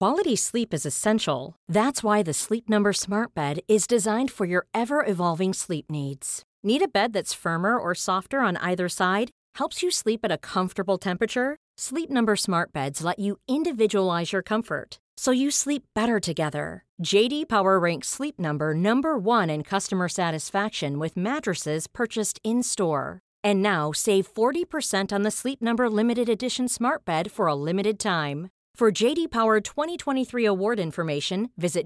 Quality sleep is essential. That's why the Sleep Number Smart Bed is designed for your ever-evolving sleep needs. Need a bed that's firmer or softer on either side? Helps you sleep at a comfortable temperature? Sleep Number Smart Beds let you individualize your comfort, so you sleep better together. J.D. Power ranks Sleep Number number one in customer satisfaction with mattresses purchased in-store. And now, save 40% on the Sleep Number Limited Edition Smart Bed for a limited time. For J.D. Power 2023 award information, visit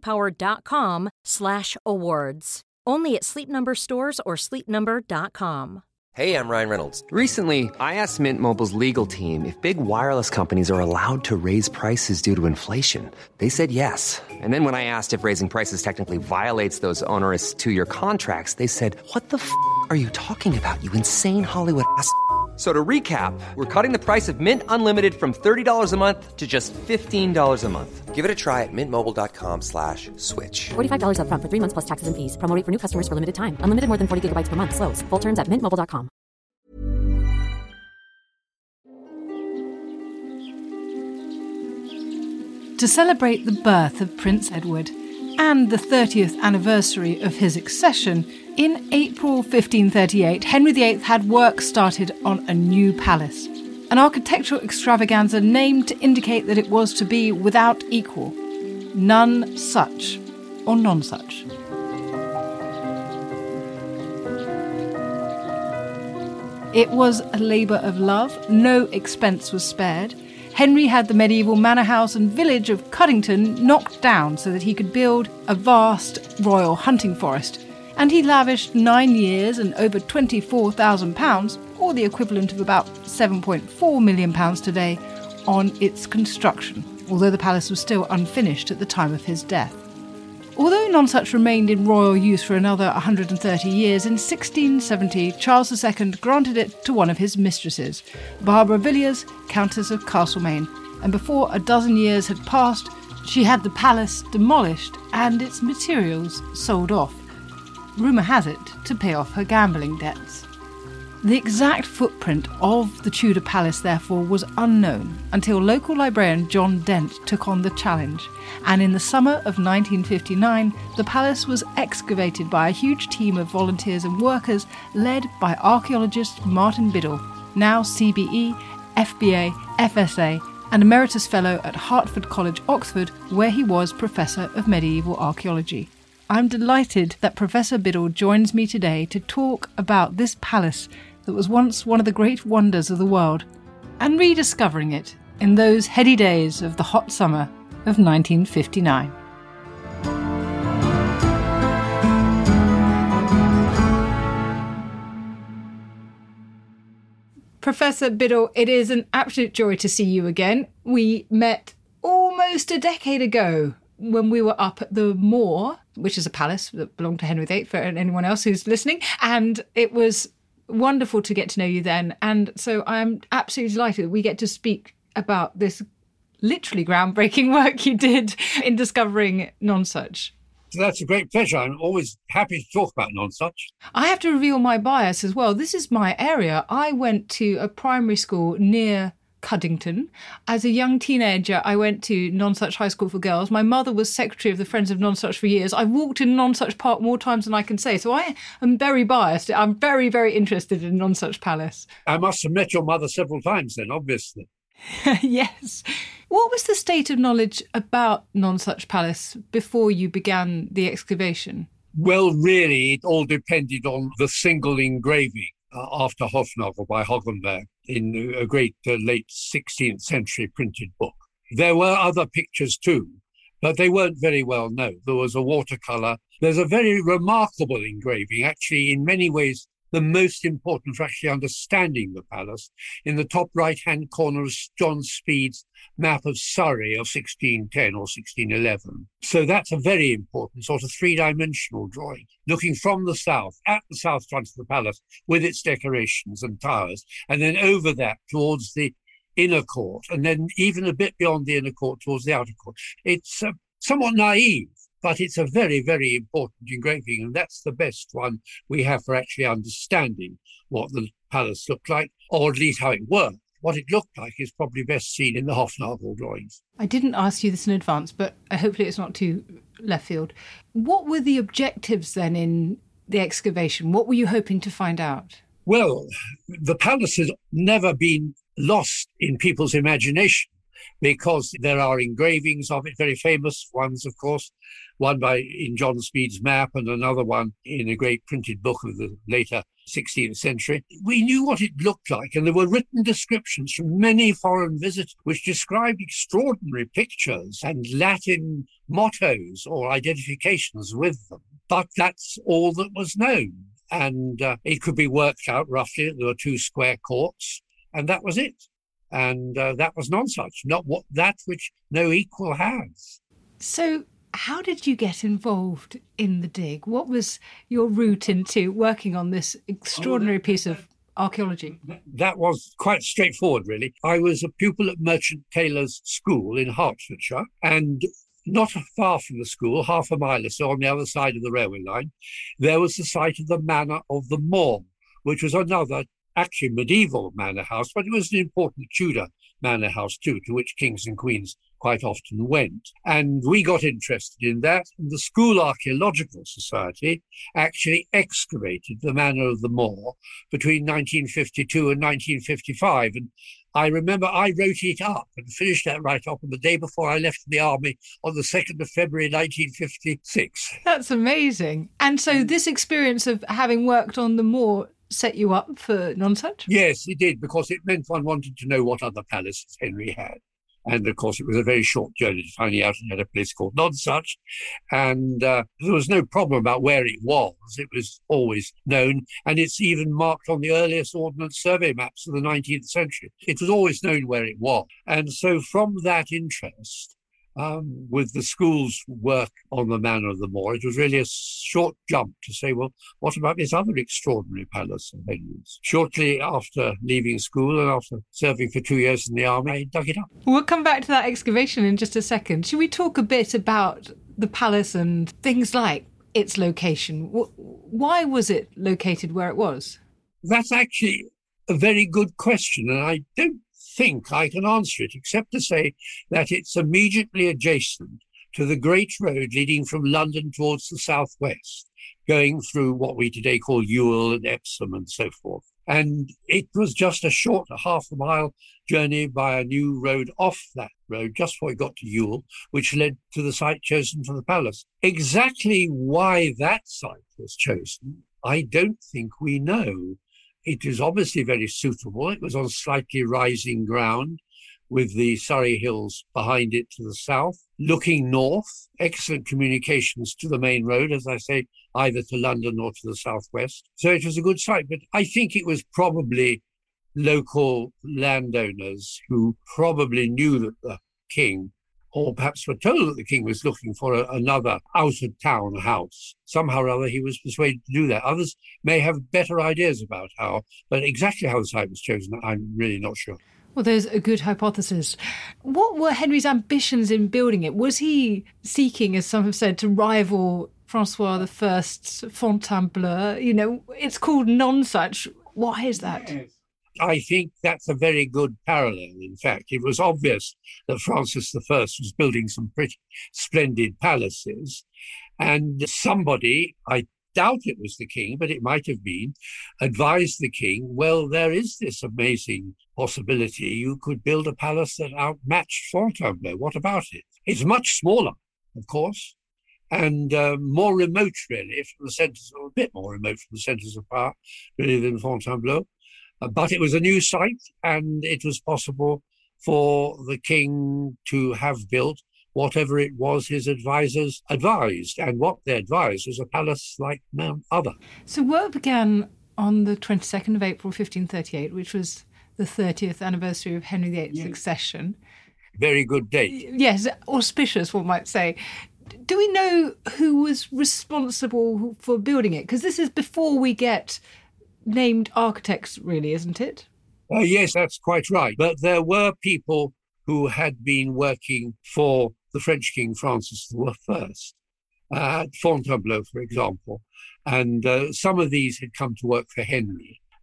jdpower.com/awards. Only at Sleep Number stores or sleepnumber.com. Hey, I'm Ryan Reynolds. Recently, I asked Mint Mobile's legal team if big wireless companies are allowed to raise prices due to inflation. They said yes. And then when I asked if raising prices technically violates those onerous two-year contracts, they said, "What the f*** are you talking about, you insane Hollywood ass?" So to recap, we're cutting the price of Mint Unlimited from $30 a month to just $15 a month. Give it a try at mintmobile.com/switch. $45 up front for 3 months plus taxes and fees. Promo rate for new customers for limited time. Unlimited more than 40 gigabytes per month. Slows full terms at mintmobile.com. To celebrate the birth of Prince Edward and the 30th anniversary of his accession, in April 1538, Henry VIII had work started on a new palace, an architectural extravaganza named to indicate that it was to be without equal. None such, or nonsuch. It was a labour of love, no expense was spared. Henry had the medieval manor house and village of Cuddington knocked down so that he could build a vast royal hunting forest, and he lavished 9 years and over £24,000, or the equivalent of about £7.4 million today, on its construction, although the palace was still unfinished at the time of his death. Although nonsuch remained in royal use for another 130 years, in 1670 Charles II granted it to one of his mistresses, Barbara Villiers, Countess of Castlemaine, and before a dozen years had passed, she had the palace demolished and its materials sold off. Rumour has it to pay off her gambling debts. The exact footprint of the Tudor palace, therefore, was unknown until local librarian John Dent took on the challenge, and in the summer of 1959, the palace was excavated by a huge team of volunteers and workers led by archaeologist Martin Biddle, now CBE, FBA, FSA, and Emeritus Fellow at Hertford College, Oxford, where he was Professor of Medieval Archaeology. I'm delighted that Professor Biddle joins me today to talk about this palace that was once one of the great wonders of the world, and rediscovering it in those heady days of the hot summer of 1959. Professor Biddle, it is an absolute joy to see you again. We met almost a decade ago when we were up at the Moor, which is a palace that belonged to Henry VIII for anyone else who's listening, and it was wonderful to get to know you then. And so I'm absolutely delighted that we get to speak about this literally groundbreaking work you did in discovering nonsuch. So that's a great pleasure. I'm always happy to talk about nonsuch. I have to reveal my bias as well. This is my area. I went to a primary school near Cuddington. As a young teenager, I went to Nonsuch High School for Girls. My mother was secretary of the Friends of Nonsuch for years. I've walked in Nonsuch Park more times than I can say, so I am very biased. I'm very, very interested in Nonsuch Palace. I must have met your mother several times then, obviously. Yes. What was the state of knowledge about Nonsuch Palace before you began the excavation? Well, really, it all depended on the single engraving after Hofnagel by Hoggenberg in a great late 16th century printed book. There were other pictures too, but they weren't very well known. There was a watercolour. There's a very remarkable engraving, actually in many ways the most important for actually understanding the palace, in the top right-hand corner of John Speed's map of Surrey of 1610 or 1611. So that's a very important sort of three-dimensional drawing, looking from the south, at the south front of the palace, with its decorations and towers, and then over that towards the inner court, and then even a bit beyond the inner court towards the outer court. It's somewhat naive, but it's a very, very important engraving, and that's the best one we have for actually understanding what the palace looked like, or at least how it worked, what it looked like is probably best seen in the Hofnagel drawings. I didn't ask you this in advance, but hopefully it's not too left field. What were the objectives then in the excavation? What were you hoping to find out? Well, the palace has never been lost in people's imagination because there are engravings of it, very famous ones, of course, one in John Speed's map and another one in a great printed book of the later 16th century. We knew what it looked like, and there were written descriptions from many foreign visitors which described extraordinary pictures and Latin mottos or identifications with them. But that's all that was known. And it could be worked out roughly. There were 2 square courts, and that was it. And that was nonsuch, not that which no equal has. So how did you get involved in the dig? What was your route into working on this extraordinary piece of archaeology? That was quite straightforward, really. I was a pupil at Merchant Taylor's School in Hertfordshire, and not far from the school, half a mile or so on the other side of the railway line, there was the site of the Manor of the Moor, which was another actually medieval manor house, but it was an important Tudor manor house too, to which kings and queens quite often went. And we got interested in that. And the School Archaeological Society actually excavated the Manor of the Moor between 1952 and 1955. And I remember I wrote it up and finished that write-up on the day before I left the army on the 2nd of February 1956. That's amazing. And so this experience of having worked on the moor set you up for Nonsuch? Yes, it did, because it meant one wanted to know what other palaces Henry had. And of course, it was a very short journey to finding out he had a place called Nonsuch. And there was no problem about where it was. It was always known. And it's even marked on the earliest Ordnance Survey maps of the 19th century. It was always known where it was. And so from that interest, with the school's work on the Manor of the Moor, it was really a short jump to say, well, what about this other extraordinary palace of Henry's? Shortly after leaving school and after serving for 2 years in the army, I dug it up. We'll come back to that excavation in just a second. Should we talk a bit about the palace and things like its location? Why was it located where it was? That's actually a very good question, and I don't think I can answer it, except to say that it's immediately adjacent to the great road leading from London towards the southwest, going through what we today call Ewell and Epsom and so forth. And it was just a short half a mile journey by a new road off that road, just before we got to Ewell, which led to the site chosen for the palace. Exactly why that site was chosen, I don't think we know. It is obviously very suitable. It was on slightly rising ground with the Surrey Hills behind it to the south, looking north, excellent communications to the main road, as I say, either to London or to the southwest. So it was a good site, but I think it was probably local landowners who probably knew that the king, or perhaps were told that the king was looking for another out-of-town house. Somehow or other he was persuaded to do that. Others may have better ideas about how, but exactly how the site was chosen, I'm really not sure. Well, there's a good hypothesis. What were Henry's ambitions in building it? Was he seeking, as some have said, to rival Francois I's Fontainebleau? You know, it's called Nonsuch. Why is that? Yes. I think that's a very good parallel, in fact. It was obvious that Francis I was building some pretty splendid palaces, and somebody, I doubt it was the king, but it might have been, advised the king, well, there is this amazing possibility. You could build a palace that outmatched Fontainebleau. What about it? It's much smaller, of course, and more remote, really, from the centres, or a bit more remote from the centres of power, really, than Fontainebleau. But it was a new site, and it was possible for the king to have built whatever it was his advisors advised. And what they advised was a palace like none other. So work began on the 22nd of April, 1538, which was the 30th anniversary of Henry VIII's accession. Very good date. Yes, auspicious, one might say. Do we know who was responsible for building it? Because this is before we get named architects, really, isn't it? Yes, that's quite right. But there were people who had been working for the French King Francis I, at Fontainebleau, for example. And some of these had come to work for Henry.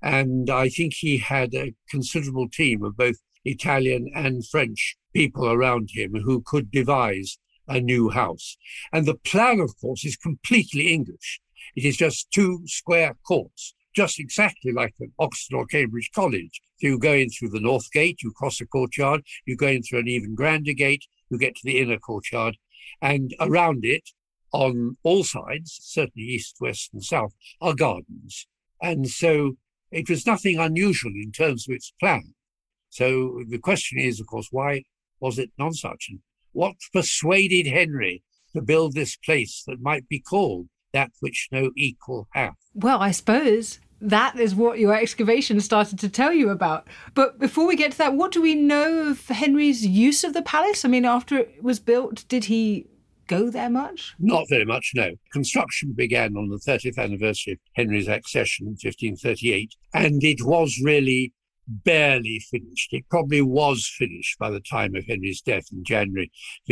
And I think he had a considerable team of both Italian and French people around him who could devise a new house. And the plan, of course, is completely English. It is just 2 square courts, just exactly like at Oxford or Cambridge College. So you go in through the north gate, you cross a courtyard, you go in through an even grander gate, you get to the inner courtyard, and around it, on all sides, certainly east, west, and south, are gardens. And so it was nothing unusual in terms of its plan. So the question is, of course, why was it nonsuch? And what persuaded Henry to build this place that might be called that which no equal hath? Well, I suppose that is what your excavation started to tell you about. But before we get to that, what do we know of Henry's use of the palace? I mean, after it was built, did he go there much? Not very much, no. Construction began on the 30th anniversary of Henry's accession in 1538, and it was really barely finished. It probably was finished by the time of Henry's death in January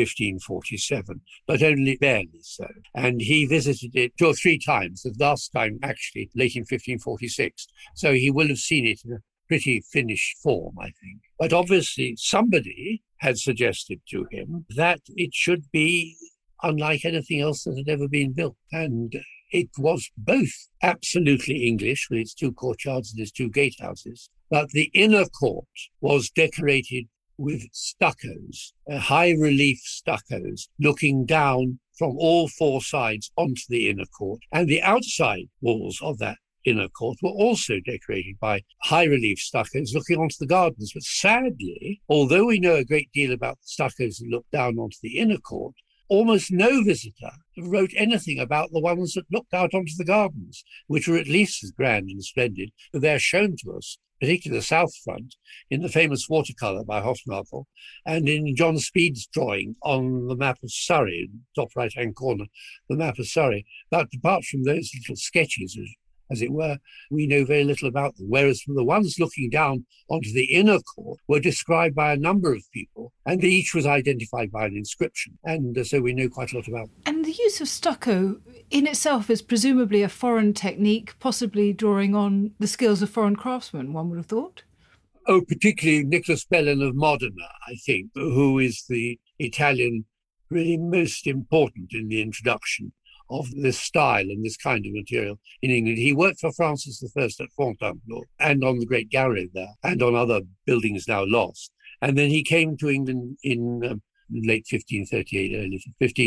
1547, but only barely so. And he visited it 2 or 3 times, the last time actually late in 1546. So he will have seen it in a pretty finished form, I think. But obviously somebody had suggested to him that it should be unlike anything else that had ever been built. And it was both absolutely English with its 2 courtyards and its 2 gatehouses, but the inner court was decorated with stuccos, high relief stuccos, looking down from all 4 sides onto the inner court. And the outside walls of that inner court were also decorated by high relief stuccos looking onto the gardens. But sadly, although we know a great deal about the stuccos that look down onto the inner court, almost no visitor wrote anything about the ones that looked out onto the gardens, which were at least as grand and splendid. They're shown to us, particularly the south front, in the famous watercolour by Hofnagel, and in John Speed's drawing on the map of Surrey, top right-hand corner, the map of Surrey. But apart from those little sketches, as it were, we know very little about them, whereas from the ones looking down onto the inner court were described by a number of people, and each was identified by an inscription, and so we know quite a lot about them. And the use of stucco in itself is presumably a foreign technique, possibly drawing on the skills of foreign craftsmen, one would have thought. Oh, particularly Nicholas Bellin of Modena, I think, who is the Italian really most important in the introduction of this style and this kind of material in England. He worked for Francis I at Fontainebleau and on the Great Gallery there and on other buildings now lost. And then he came to England in late 1538, early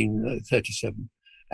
1537.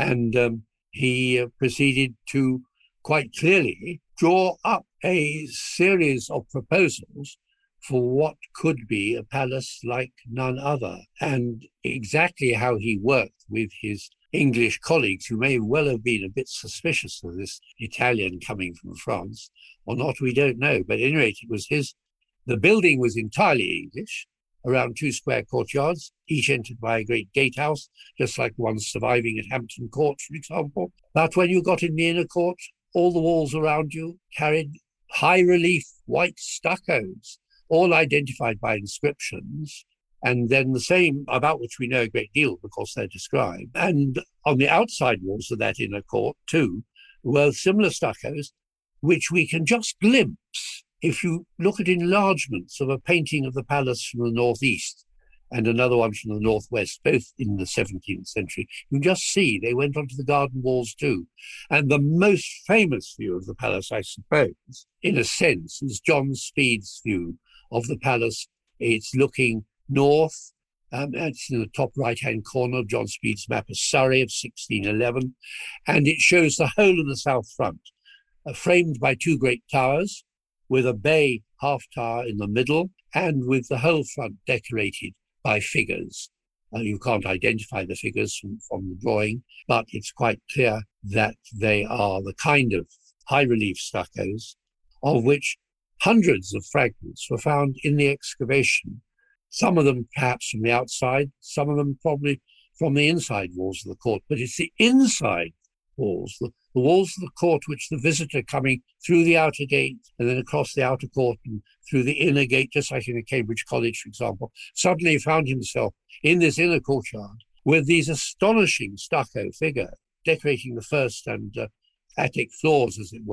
And he proceeded to quite clearly draw up a series of proposals for what could be a palace like none other. And exactly how he worked with his English colleagues, who may well have been a bit suspicious of this Italian coming from France, or not, we don't know. But at any rate, it was the building was entirely English, around 2 square courtyards, each entered by a great gatehouse, just like the ones surviving at Hampton Court, for example. But when you got in the inner court, all the walls around you carried high relief white stuccos, all identified by inscriptions, and then the same, about which we know a great deal because they're described. And on the outside walls of that inner court, too, were similar stuccos, which we can just glimpse if you look at enlargements of a painting of the palace from the northeast and another one from the northwest, both in the 17th century. You just see they went onto the garden walls too. And the most famous view of the palace, I suppose, in a sense, is John Speed's view of the palace. It's looking north. It's in the top right-hand corner of John Speed's map of Surrey of 1611. And it shows the whole of the south front, framed by 2 great towers, with a bay half tower in the middle, and with the whole front decorated by figures. You can't identify the figures from the drawing, but it's quite clear that they are the kind of high-relief stuccos, of which hundreds of fragments were found in the excavation. Some of them perhaps from the outside, some of them probably from the inside walls of the court. But it's the inside walls, the walls of the court, which the visitor coming through the outer gate and then across the outer court and through the inner gate, just like in a Cambridge College, for example, suddenly found himself in this inner courtyard with these astonishing stucco figures decorating the first and attic floors, as it were,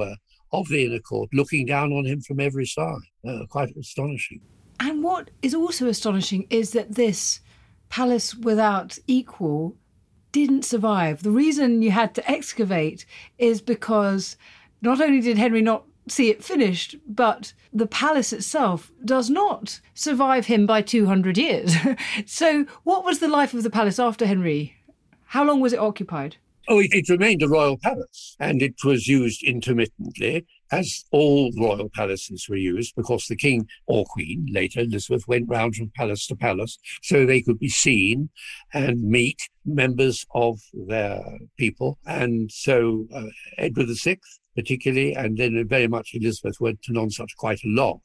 of the inner court, looking down on him from every side. Quite astonishing. And what is also astonishing is that this palace without equal didn't survive. The reason you had to excavate is because not only did Henry not see it finished, but the palace itself does not survive him by 200 years. So what was the life of the palace after Henry? How long was it occupied? Oh, it remained a royal palace, and it was used intermittently, as all royal palaces were used, because the king or queen, later Elizabeth, went round from palace to palace so they could be seen and meet members of their people. And so Edward VI, particularly, and then very much Elizabeth, went to Nonsuch quite a lot.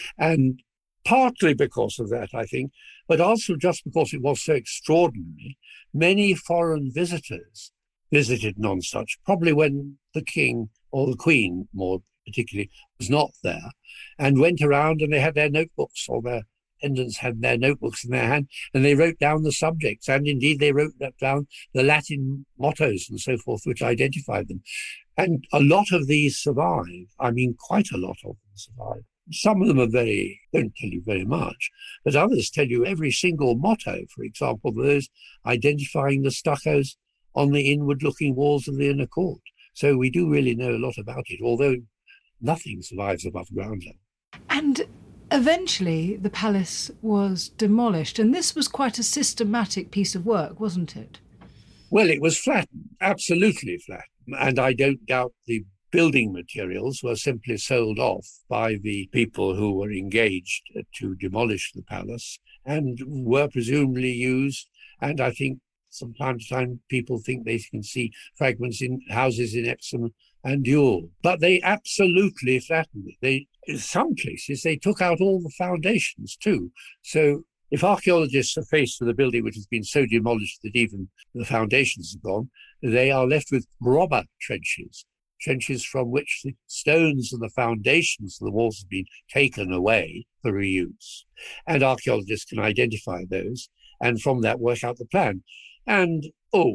And partly because of that, I think, but also just because it was so extraordinary, many foreign visitors visited Nonsuch, probably when the king or the queen, more particularly, was not there, and went around and they had their notebooks, or their attendants had their notebooks in their hand, and they wrote down the subjects, and indeed they wrote down the Latin mottos and so forth, which identified them. And a lot of these survive. I mean, quite a lot of them survive. Some of them don't tell you very much, but others tell you every single motto. For example, those identifying the stuccos on the inward-looking walls of the inner court. So we do really know a lot about it, although nothing survives above ground level. And eventually the palace was demolished, and this was quite a systematic piece of work, wasn't it? Well, it was flattened, absolutely flattened, and I don't doubt the building materials were simply sold off by the people who were engaged to demolish the palace, and were presumably used, and I think from time to time, people think they can see fragments in houses in Epsom and Ewell. But they absolutely flattened it. In some cases, they took out all the foundations too. So if archaeologists are faced with a building which has been so demolished that even the foundations have gone, they are left with robber trenches from which the stones and the foundations of the walls have been taken away for reuse. And archaeologists can identify those and from that work out the plan. And,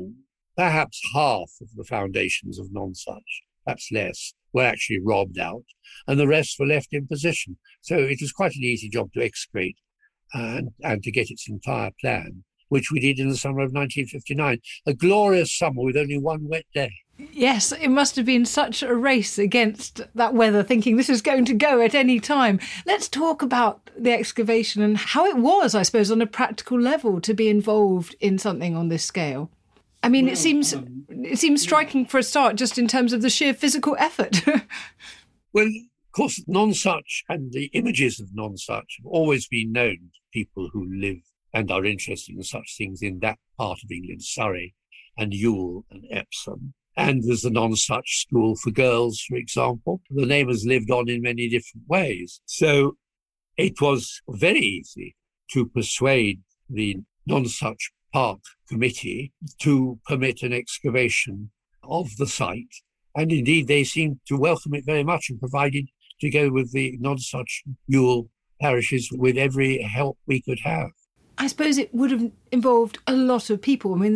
perhaps half of the foundations of Nonsuch, perhaps less, were actually robbed out, and the rest were left in position. So it was quite an easy job to excavate and to get its entire plan, which we did in the summer of 1959. A glorious summer with only one wet day. Yes, it must have been such a race against that weather, thinking this is going to go at any time. Let's talk about the excavation and how it was, I suppose, on a practical level to be involved in something on this scale. I mean, it seems striking for a start, just in terms of the sheer physical effort. Well, of course, Nonsuch and the images of Nonsuch have always been known to people who live and are interested in such things in that part of England, Surrey and Ewell and Epsom. And there's the Nonsuch School for Girls, for example. The name has lived on in many different ways. So it was very easy to persuade the Nonsuch Park Committee to permit an excavation of the site. And indeed, they seemed to welcome it very much and provided to go with the Nonsuch Ewell parishes with every help we could have. I suppose it would have involved a lot of people. I mean,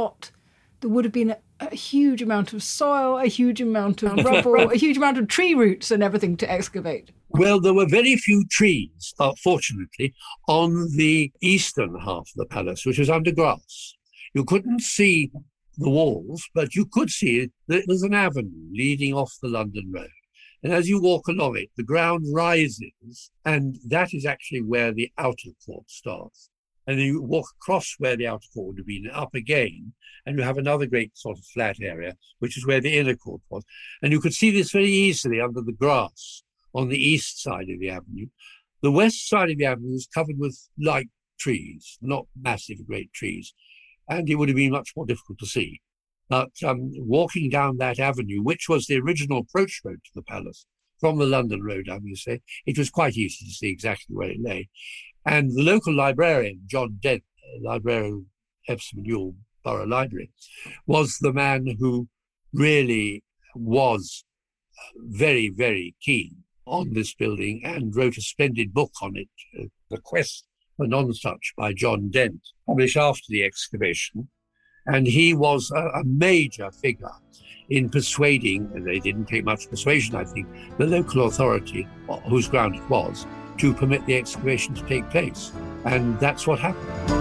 there would have been a huge amount of soil, a huge amount of rubble, a huge amount of tree roots and everything to excavate. Well, there were very few trees, fortunately, on the eastern half of the palace, which was under grass. You couldn't see the walls, but you could see that there's an avenue leading off the London Road. And as you walk along it, the ground rises, and that is actually where the outer court starts. And then you walk across where the outer court would have been, up again, and you have another great sort of flat area, which is where the inner court was. And you could see this very easily under the grass on the east side of the avenue. The west side of the avenue was covered with light trees, not massive great trees, and it would have been much more difficult to see. But walking down that avenue, which was the original approach road to the palace, from the London Road, I may say, it was quite easy to see exactly where it lay. And the local librarian, John Dent, librarian of Epsom and Ewell Borough Library, was the man who really was very, very keen on this building and wrote a splendid book on it, The Quest for Nonsuch by John Dent, published after the excavation. And he was a major figure in persuading, and they didn't take much persuasion, I think, the local authority, whose ground it was, to permit the excavation to take place. And that's what happened.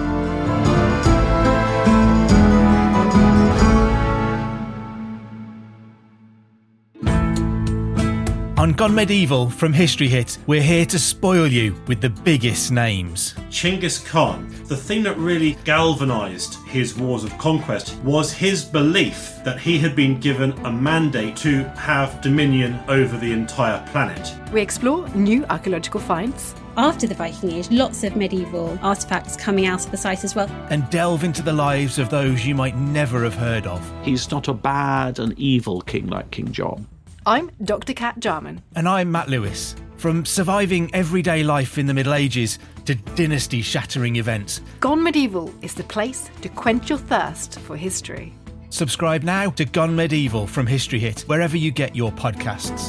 On Gone Medieval from History Hit, we're here to spoil you with the biggest names. Genghis Khan. The thing that really galvanised his wars of conquest was his belief that he had been given a mandate to have dominion over the entire planet. We explore new archaeological finds. After the Viking Age, lots of medieval artefacts coming out of the site as well. And delve into the lives of those you might never have heard of. He's not a bad and evil king like King John. I'm Dr. Kat Jarman. And I'm Matt Lewis. From surviving everyday life in the Middle Ages to dynasty-shattering events, Gone Medieval is the place to quench your thirst for history. Subscribe now to Gone Medieval from History Hit, wherever you get your podcasts.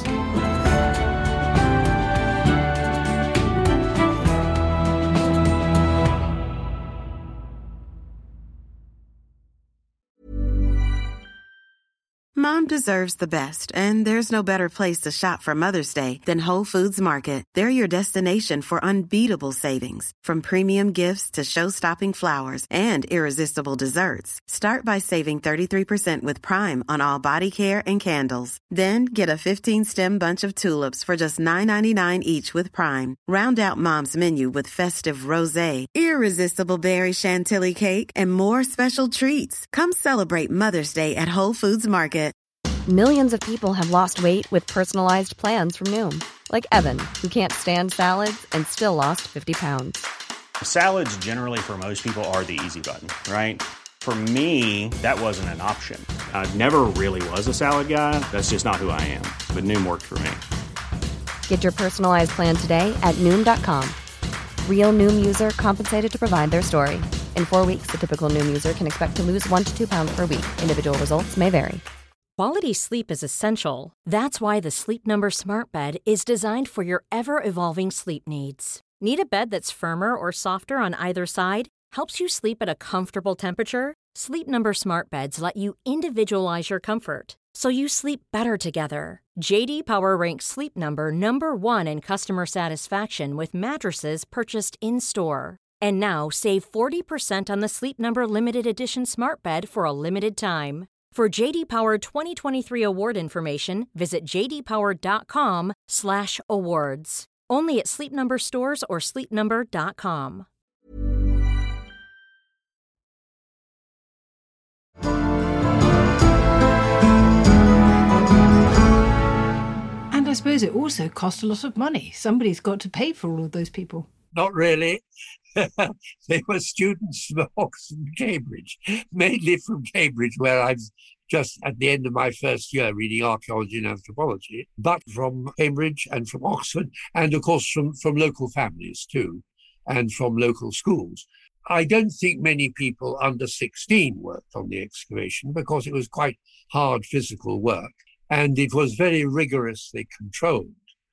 Mom deserves the best, and there's no better place to shop for Mother's Day than Whole Foods Market. They're your destination for unbeatable savings, from premium gifts to show-stopping flowers and irresistible desserts. Start by saving 33% with Prime on all body care and candles. Then get a 15-stem bunch of tulips for just $9.99 each with Prime. Round out Mom's menu with festive rosé, irresistible berry chantilly cake, and more special treats. Come celebrate Mother's Day at Whole Foods Market. Millions of people have lost weight with personalized plans from Noom. Like Evan, who can't stand salads and still lost 50 pounds. Salads generally for most people are the easy button, right? For me, that wasn't an option. I never really was a salad guy. That's just not who I am. But Noom worked for me. Get your personalized plan today at Noom.com. Real Noom user compensated to provide their story. In 4 weeks, the typical Noom user can expect to lose 1 to 2 pounds per week. Individual results may vary. Quality sleep is essential. That's why the Sleep Number Smart Bed is designed for your ever-evolving sleep needs. Need a bed that's firmer or softer on either side? Helps you sleep at a comfortable temperature? Sleep Number Smart Beds let you individualize your comfort, so you sleep better together. J.D. Power ranks Sleep Number number 1 in customer satisfaction with mattresses purchased in-store. And now, save 40% on the Sleep Number Limited Edition Smart Bed for a limited time. For J.D. Power 2023 award information, visit jdpower.com/awards. Only at Sleep Number stores or sleepnumber.com. And I suppose it also cost a lot of money. Somebody's got to pay for all of those people. Not really. They were students from Oxford and Cambridge, mainly from Cambridge, where I was just at the end of my first year reading archaeology and anthropology, but from Cambridge and from Oxford, and of course from local families too, and from local schools. I don't think many people under 16 worked on the excavation because it was quite hard physical work, and it was very rigorously controlled,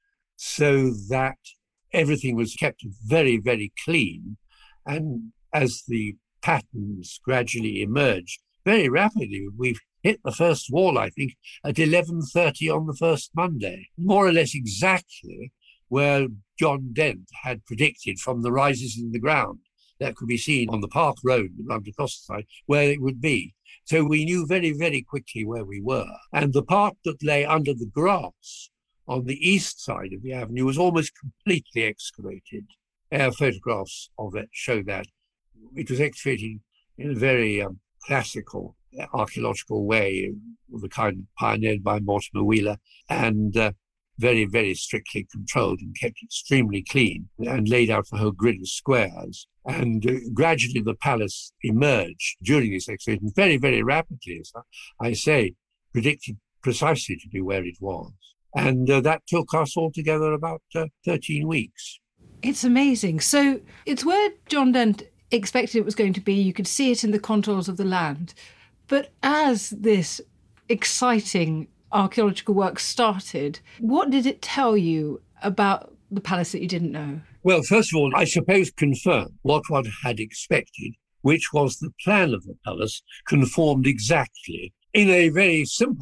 so that everything was kept very, very clean. And as the patterns gradually emerged very rapidly, we've hit the first wall, I think, at 11:30 on the first Monday, more or less exactly where John Dent had predicted from the rises in the ground that could be seen on the Park Road around across the side, where it would be. So we knew very, very quickly where we were. And the part that lay under the grass on the east side of the avenue was almost completely excavated. Air photographs of it show that. It was excavated in a very classical archaeological way, of the kind pioneered by Mortimer Wheeler, and very, very strictly controlled and kept extremely clean, and laid out the whole grid of squares. And gradually the palace emerged during this excavation very, very rapidly, as I say, predicted precisely to be where it was. And that took us altogether about 13 weeks. It's amazing. So it's where John Dent expected it was going to be. You could see it in the contours of the land. But as this exciting archaeological work started, what did it tell you about the palace that you didn't know? Well, first of all, I suppose confirmed what one had expected, which was the plan of the palace conformed exactly, in a very simple way,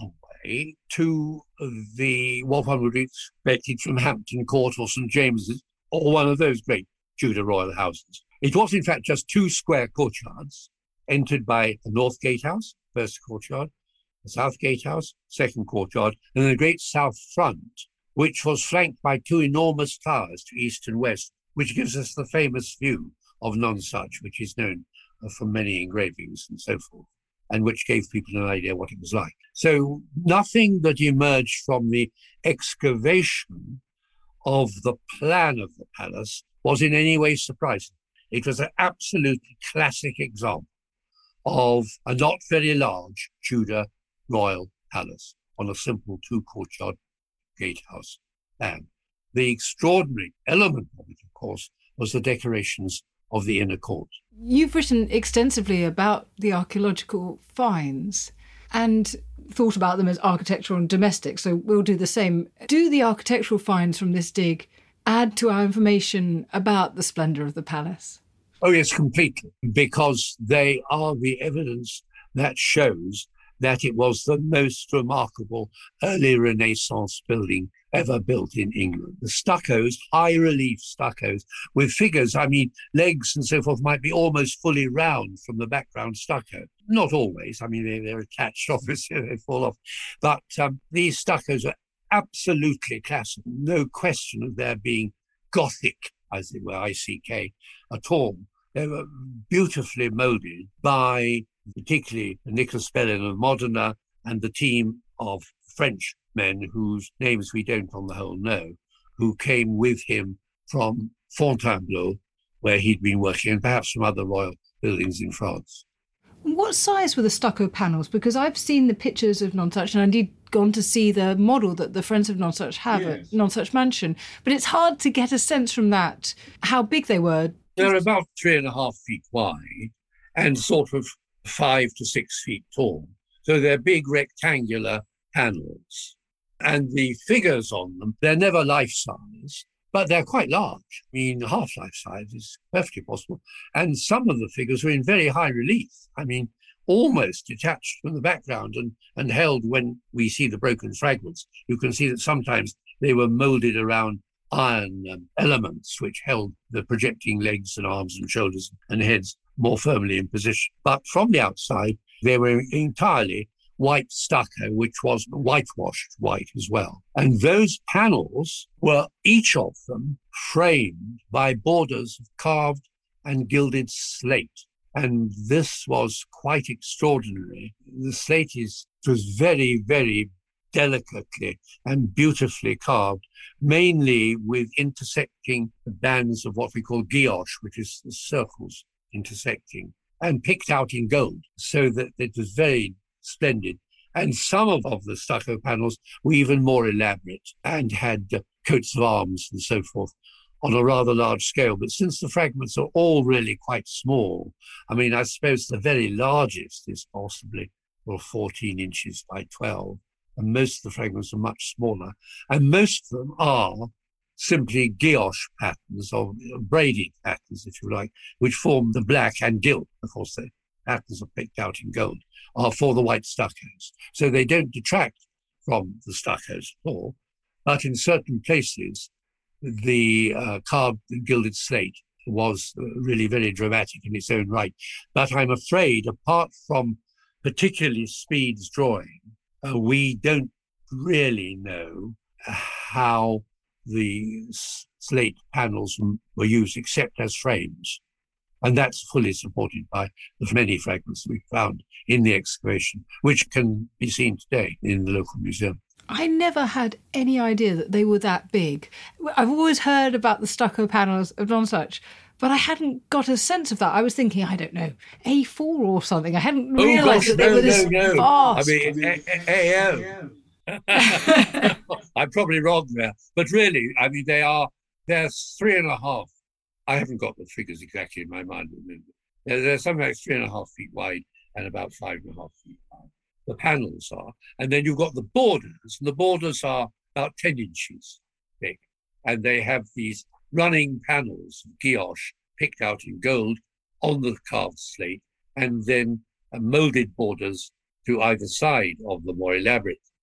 way to the Walpole Route expected from Hampton Court or St James's, or one of those great Tudor royal houses. It was in fact just two square courtyards, entered by the North Gatehouse, first courtyard, the South Gatehouse, second courtyard, and the great south front, which was flanked by two enormous towers to east and west, which gives us the famous view of Nonsuch, which is known from many engravings and so forth, and which gave people an idea what it was like. So nothing that emerged from the excavation of the plan of the palace was in any way surprising. It was an absolutely classic example of a not very large Tudor royal palace on a simple two-courtyard gatehouse plan. The extraordinary element of it, of course, was the decorations of the inner court. You've written extensively about the archaeological finds and thought about them as architectural and domestic, so we'll do the same. Do the architectural finds from this dig add to our information about the splendour of the palace? Oh, yes, completely, because they are the evidence that shows that it was the most remarkable early Renaissance building ever built in England. The stuccos, high relief stuccos, with figures, legs and so forth might be almost fully round from the background stucco. Not always, they're attached, obviously, they fall off. But these stuccos are absolutely classic, no question of their being Gothic, as they were, ICK, at all. They were beautifully moulded by particularly Nicholas Bellin of Modena and the team of French men whose names we don't on the whole know, who came with him from Fontainebleau, where he'd been working, and perhaps from other royal buildings in France. What size were the stucco panels? Because I've seen the pictures of Nonsuch, and I've indeed gone to see the model that the Friends of Nonsuch have at Nonsuch Mansion. But it's hard to get a sense from that how big they were. They're about 3.5 feet wide and sort of 5 to 6 feet tall. So they're big rectangular panels. And the figures on them, they're never life-size, but they're quite large. Half life-size is perfectly possible. And some of the figures are in very high relief. Almost detached from the background and held when we see the broken fragments. You can see that sometimes they were moulded around iron elements which held the projecting legs and arms and shoulders and heads more firmly in position. But from the outside, they were entirely white stucco, which was whitewashed white as well. And those panels were, each of them, framed by borders of carved and gilded slate. And this was quite extraordinary. The slate was very, very delicately and beautifully carved, mainly with intersecting bands of what we call guilloche, which is the circles intersecting, and picked out in gold, so that it was very splendid. And some of the stucco panels were even more elaborate and had coats of arms and so forth on a rather large scale. But since the fragments are all really quite small, I suppose the very largest is possibly 14 inches by 12. And most of the fragments are much smaller. And most of them are simply guilloche patterns, or braiding patterns, if you like, which form the black and gilt. Of course, the patterns are picked out in gold, are for the white stuccos. So they don't detract from the stuccos at all. But in certain places, the carved and gilded slate was really very dramatic in its own right. But I'm afraid, apart from particularly Speed's drawing, we don't really know how the slate panels were used except as frames. And that's fully supported by the many fragments we found in the excavation, which can be seen today in the local museum. I never had any idea that they were that big. I've always heard about the stucco panels of Nonsuch, but I hadn't got a sense of that. I was thinking, I don't know, A4 or something. I hadn't realised that they were this vast. AO. I'm probably wrong there. But really, they're 3.5. I haven't got the figures exactly in my mind. They're something like 3.5 feet wide and about 5.5 feet high. The panels are. And then you've got the borders. And the borders are about 10 inches thick. And they have these running panels of guilloche picked out in gold on the carved slate, and then moulded borders to either side of the more elaborate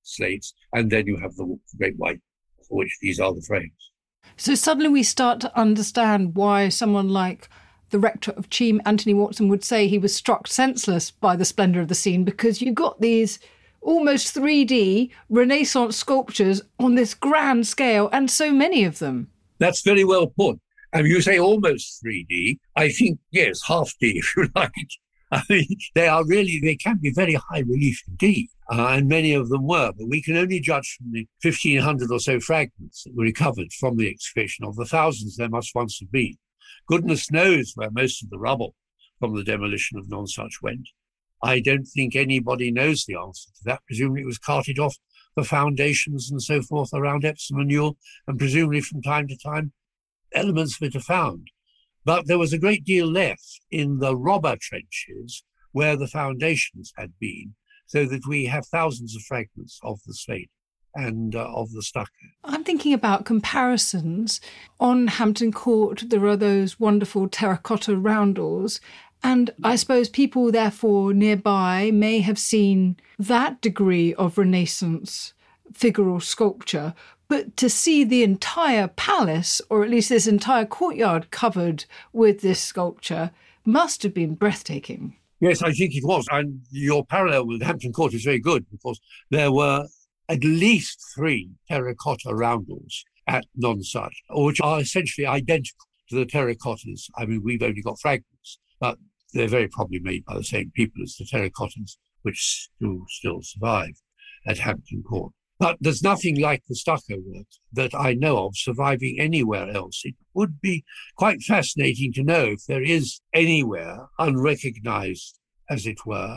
slates, and then you have the Great White, for which these are the frames. So suddenly we start to understand why someone like the rector of Cheam, Anthony Watson, would say he was struck senseless by the splendour of the scene, because you got these almost 3D Renaissance sculptures on this grand scale, and so many of them. That's very well put. And you say almost 3D. I think, yes, half D, if you like. I mean, they can be very high relief indeed. And many of them were, but we can only judge from the 1,500 or so fragments that were recovered from the excavation. Of the thousands there must once have been. Goodness knows where most of the rubble from the demolition of Nonsuch went. I don't think anybody knows the answer to that. Presumably it was carted off the foundations and so forth around Epsom and Newell, and presumably from time to time elements of it are found. But there was a great deal left in the robber trenches where the foundations had been, so that we have thousands of fragments of the slate and of the stucco. I'm thinking about comparisons. On Hampton Court, there are those wonderful terracotta roundels, and I suppose people, therefore, nearby may have seen that degree of Renaissance figural sculpture, but to see the entire palace, or at least this entire courtyard covered with this sculpture, must have been breathtaking. Yes, I think it was. And your parallel with Hampton Court is very good, because there were at least 3 terracotta roundels at Nonsuch, which are essentially identical to the terracottas. I mean, we've only got fragments, but they're very probably made by the same people as the terracottas, which still survive at Hampton Court. But there's nothing like the stucco work that I know of surviving anywhere else. It would be quite fascinating to know if there is anywhere unrecognized, as it were,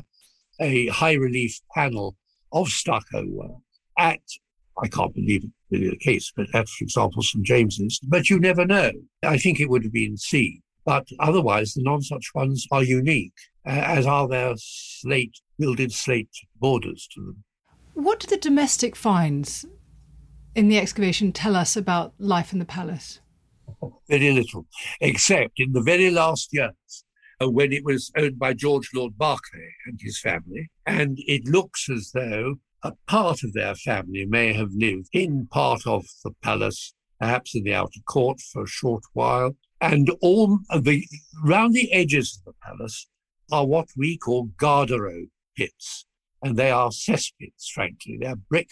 a high-relief panel of stucco work at, I can't believe it to be the case, but at, for example, St. James's. But you never know. I think it would have been seen. But otherwise, the Nonsuch ones are unique, as are their gilded slate borders to them. What do the domestic finds in the excavation tell us about life in the palace? Very little, except in the very last years, when it was owned by George Lord Berkeley and his family, and it looks as though a part of their family may have lived in part of the palace, perhaps in the outer court for a short while, and all of round the edges of the palace are what we call garderobe pits. And they are cesspits, frankly. They're brick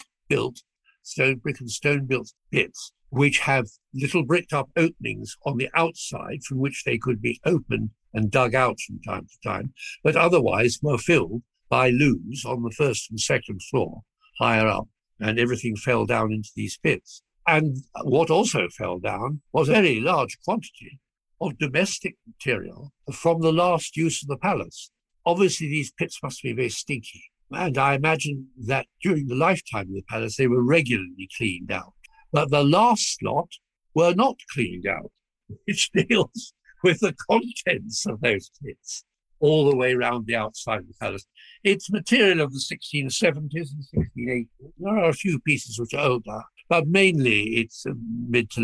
and stone-built pits, which have little bricked-up openings on the outside from which they could be opened and dug out from time to time, but otherwise were filled by loos on the first and second floor, higher up, and everything fell down into these pits. And what also fell down was a very large quantity of domestic material from the last use of the palace. Obviously, these pits must be very stinky. And I imagine that during the lifetime of the palace, they were regularly cleaned out. But the last lot were not cleaned out, which deals with the contents of those pits all the way around the outside of the palace. It's material of the 1670s and 1680s. There are a few pieces which are older, but mainly it's mid to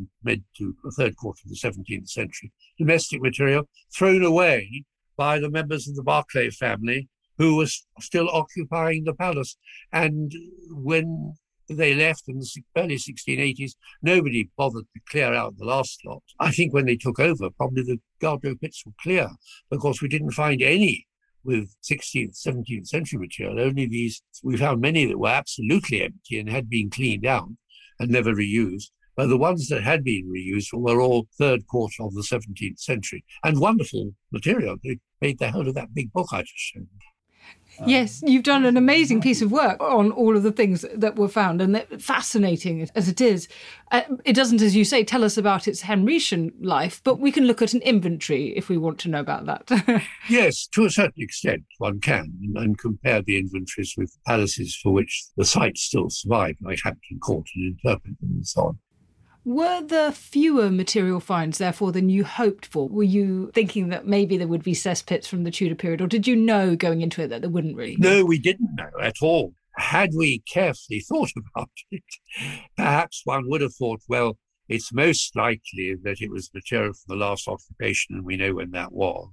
the third quarter of the 17th century. Domestic material thrown away by the members of the Berkeley family, who was still occupying the palace. And when they left in the early 1680s, nobody bothered to clear out the last lot. I think when they took over, probably the garderobe pits were clear, because we didn't find any with 16th, 17th century material. Only these, we found many that were absolutely empty and had been cleaned out and never reused. But the ones that had been reused were all third quarter of the 17th century. And wonderful material. They made the whole of that big book I just showed. Yes, you've done an amazing piece of work on all of the things that were found, and fascinating as it is. It doesn't, as you say, tell us about its Henrician life, but we can look at an inventory if we want to know about that. Yes, to a certain extent one can, and compare the inventories with palaces for which the sites still survive, like Hampton Court and Interpret and so on. Were there fewer material finds, therefore, than you hoped for? Were you thinking that maybe there would be cesspits from the Tudor period, or did you know going into it that there wouldn't really? No, we didn't know at all. Had we carefully thought about it, perhaps one would have thought, well, it's most likely that it was material from the last occupation, and we know when that was.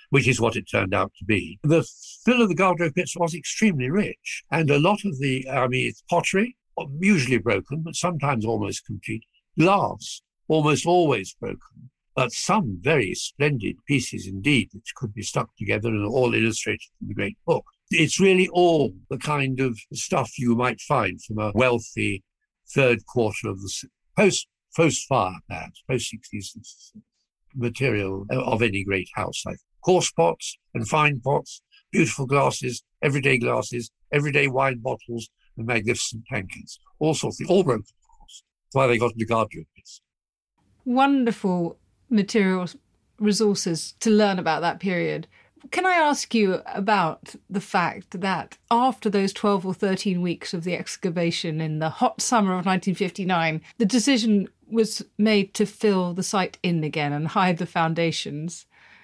which is what it turned out to be. The fill of the Gardner pits was extremely rich, and a lot of it's pottery, usually broken, but sometimes almost complete, glass, almost always broken, but some very splendid pieces indeed, which could be stuck together and all illustrated in the great book. It's really all the kind of stuff you might find from a wealthy third quarter of the post-fire, perhaps, post-60s material of any great house, like coarse pots and fine pots, beautiful glasses, everyday wine bottles, and magnificent tankards. All sorts of all broken, of course. That's why they got into Gardner pits. Wonderful materials, resources to learn about that period. Can I ask you about the fact that after those 12 or 13 weeks of the excavation in the hot summer of 1959, the decision was made to fill the site in again and hide the foundations?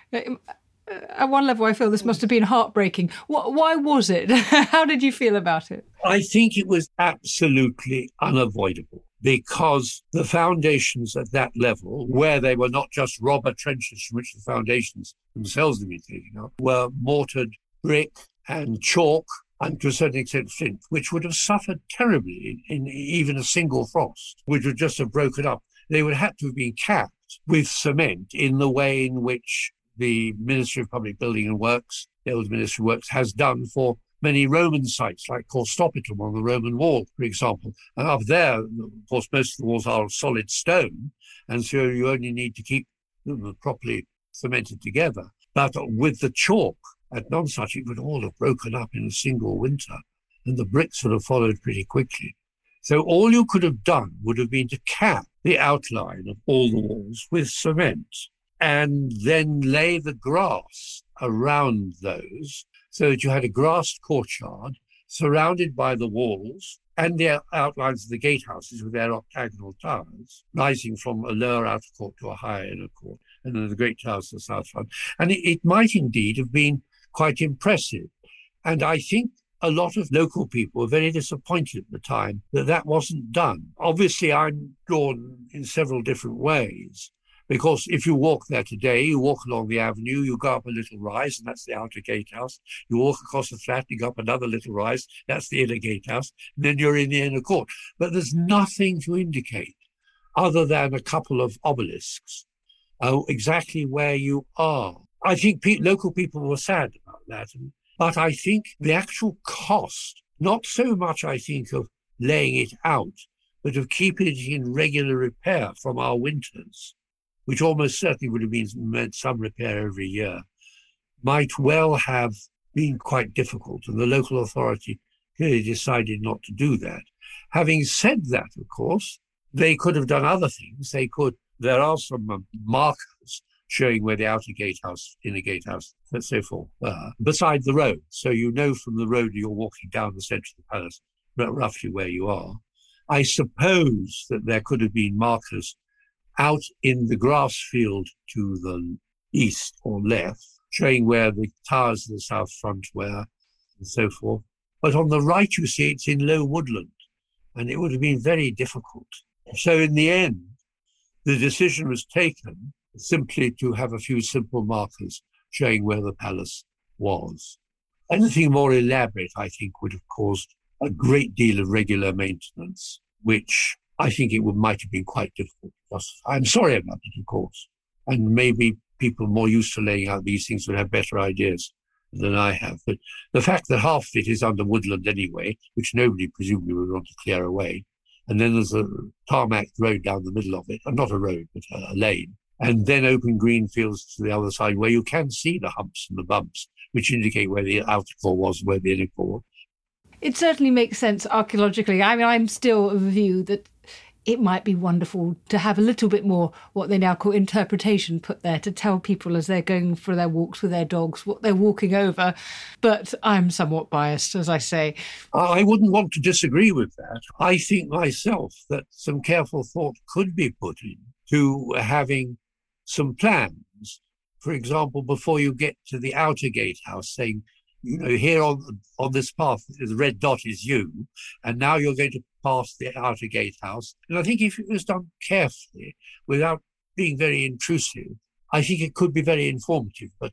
At one level, I feel this must have been heartbreaking. Why was it? How did you feel about it? I think it was absolutely unavoidable, because the foundations at that level, where they were not just robber trenches from which the foundations themselves had been taken up, were mortared brick and chalk, and to a certain extent flint, which would have suffered terribly in even a single frost, which would just have broken up. They would have to have been capped with cement in the way in which the Ministry of Public Building and Works, the old Ministry of Works, has done for many Roman sites, like Corstopitum on the Roman wall, for example. And up there, of course, most of the walls are of solid stone, and so you only need to keep them properly cemented together. But with the chalk at Nonsuch, it would all have broken up in a single winter, and the bricks would have followed pretty quickly. So all you could have done would have been to cap the outline of all the walls with cement, and then lay the grass around those, so that you had a grassed courtyard surrounded by the walls and the outlines of the gatehouses with their octagonal towers, rising from a lower outer court to a higher inner court, and then the great towers to the south front. And it might indeed have been quite impressive. And I think a lot of local people were very disappointed at the time that wasn't done. Obviously, I'm drawn in several different ways, because if you walk there today, you walk along the avenue, you go up a little rise, and that's the outer gatehouse. You walk across the flat, you go up another little rise, that's the inner gatehouse, and then you're in the inner court. But there's nothing to indicate, other than a couple of obelisks, exactly where you are. I think local people were sad about that, but I think the actual cost, not so much, I think, of laying it out, but of keeping it in regular repair from our winters, which almost certainly would have meant some repair every year, might well have been quite difficult, and the local authority clearly decided not to do that. Having said that, of course, they could have done other things. There are some markers showing where the outer gatehouse, inner gatehouse, and so forth, beside the road. So you know from the road you're walking down the centre of the palace, roughly where you are. I suppose that there could have been markers out in the grass field to the east or left, showing where the towers of the south front were, and so forth. But on the right, you see, it's in low woodland, and it would have been very difficult. So in the end, the decision was taken simply to have a few simple markers showing where the palace was. Anything more elaborate, I think, would have caused a great deal of regular maintenance, which I think might have been quite difficult to justify. I'm sorry about it, of course. And maybe people more used to laying out these things would have better ideas than I have. But the fact that half of it is under woodland anyway, which nobody presumably would want to clear away, and then there's a tarmac road down the middle of it, not a road, but a lane, and then open green fields to the other side where you can see the humps and the bumps, which indicate where the outer core was, where the inner core was. It certainly makes sense archaeologically. I mean, I'm still of the view that it might be wonderful to have a little bit more what they now call interpretation put there to tell people as they're going for their walks with their dogs what they're walking over. But I'm somewhat biased, as I say. I wouldn't want to disagree with that. I think myself that some careful thought could be put in to having some plans. For example, before you get to the outer gatehouse, saying, you know, here on this path, the red dot is you, and now you're going to pass the outer gatehouse. And I think if it was done carefully, without being very intrusive, I think it could be very informative. But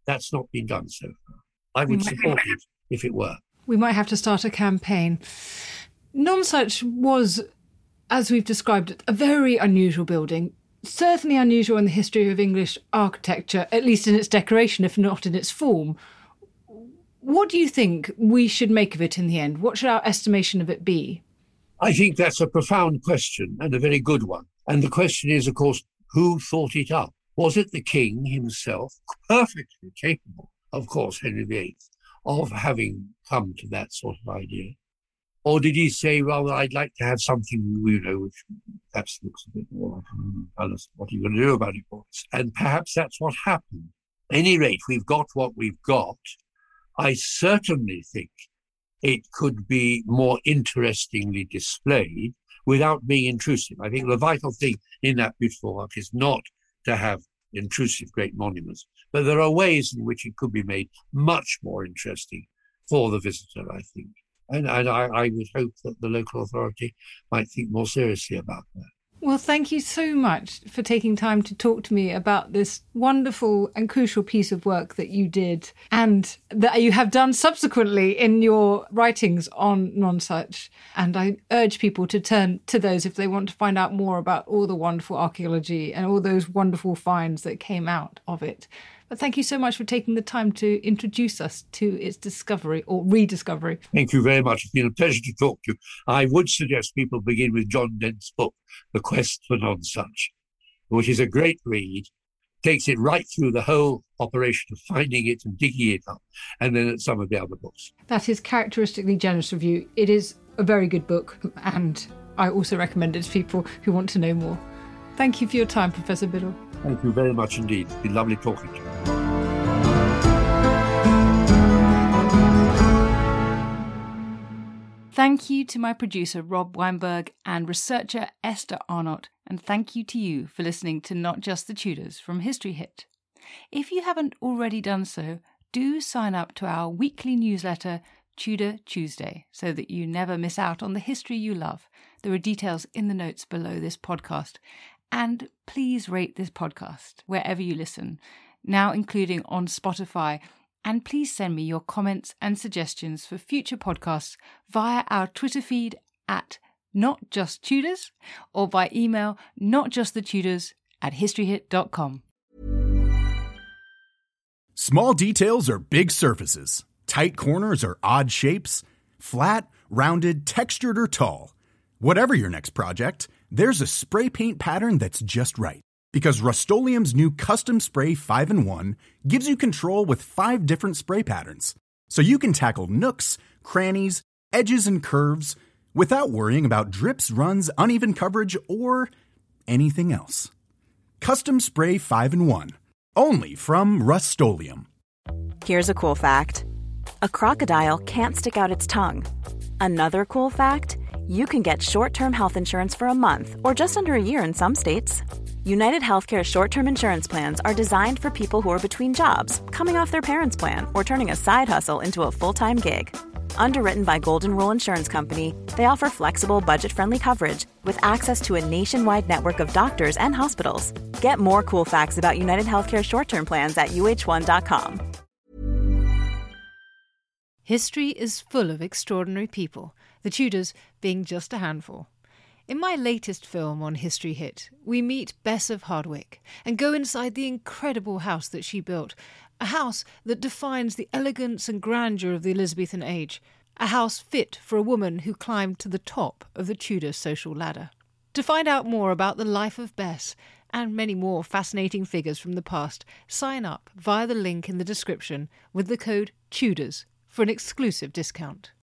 That's not been done so far. I would support it if it were. We might have to start a campaign. Nonsuch was, as we've described it, a very unusual building. Certainly unusual in the history of English architecture, at least in its decoration, if not in its form. What do you think we should make of it in the end? What should our estimation of it be? I think that's a profound question and a very good one. And the question is, of course, who thought it up? Was it the king himself, perfectly capable, of course, Henry VIII, of having come to that sort of idea? Or did he say, well, I'd like to have something, which perhaps looks a bit more like, tell us what are you going to do about it for us? And perhaps that's what happened. At any rate, we've got what we've got. I certainly think it could be more interestingly displayed without being intrusive. I think the vital thing in that beautiful work is not to have intrusive great monuments, but there are ways in which it could be made much more interesting for the visitor, I think. And I would hope that the local authority might think more seriously about that. Well, thank you so much for taking time to talk to me about this wonderful and crucial piece of work that you did and that you have done subsequently in your writings on Nonsuch. And I urge people to turn to those if they want to find out more about all the wonderful archaeology and all those wonderful finds that came out of it. But thank you so much for taking the time to introduce us to its discovery or rediscovery. Thank you very much. It's been a pleasure to talk to you. I would suggest people begin with John Dent's book, The Quest for Nonsuch, which is a great read, takes it right through the whole operation of finding it and digging it up, and then at some of the other books. That is characteristically generous of you. It is a very good book, and I also recommend it to people who want to know more. Thank you for your time, Professor Biddle. Thank you very much indeed. It's been lovely talking to you. Thank you to my producer, Rob Weinberg, and researcher, Esther Arnott. And thank you to you for listening to Not Just the Tudors from History Hit. If you haven't already done so, do sign up to our weekly newsletter, Tudor Tuesday, so that you never miss out on the history you love. There are details in the notes below this podcast. And please rate this podcast wherever you listen, now including on Spotify. And please send me your comments and suggestions for future podcasts via our Twitter feed at NotJustTudors or by email notjustthetudors@historyhit.com. Small details are big surfaces. Tight corners are odd shapes. Flat, rounded, textured, or tall. Whatever your next project, there's a spray paint pattern that's just right. Because Rust-Oleum's new Custom Spray 5-in-1 gives you control with 5 different spray patterns. So you can tackle nooks, crannies, edges, and curves without worrying about drips, runs, uneven coverage, or anything else. Custom Spray 5-in-1. Only from Rust-Oleum. Here's a cool fact. A crocodile can't stick out its tongue. Another cool fact, you can get short-term health insurance for a month or just under a year in some states. United Healthcare short-term insurance plans are designed for people who are between jobs, coming off their parents' plan, or turning a side hustle into a full-time gig. Underwritten by Golden Rule Insurance Company, they offer flexible, budget-friendly coverage with access to a nationwide network of doctors and hospitals. Get more cool facts about United Healthcare short-term plans at uh1.com. History is full of extraordinary people, the Tudors being just a handful. In my latest film on History Hit, we meet Bess of Hardwick and go inside the incredible house that she built, a house that defines the elegance and grandeur of the Elizabethan age, a house fit for a woman who climbed to the top of the Tudor social ladder. To find out more about the life of Bess and many more fascinating figures from the past, sign up via the link in the description with the code TUDORS for an exclusive discount.